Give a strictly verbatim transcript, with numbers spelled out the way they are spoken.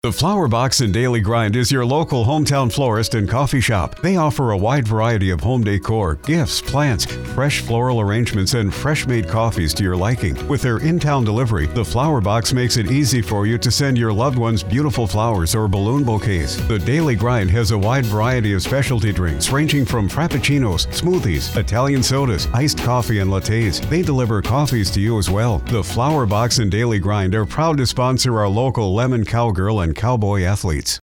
The Flower Box and Daily Grind is your local hometown florist and coffee shop. They offer a wide variety of home decor, gifts, plants, fresh floral arrangements, and fresh-made coffees to your liking. With their in-town delivery, the Flower Box makes it easy for you to send your loved ones beautiful flowers or balloon bouquets. The Daily Grind has a wide variety of specialty drinks ranging from frappuccinos, smoothies, Italian sodas, iced coffee, and lattes. They deliver coffees to you as well. The Flower Box and Daily Grind are proud to sponsor our local Lemon Cowgirl and Cowboy athletes.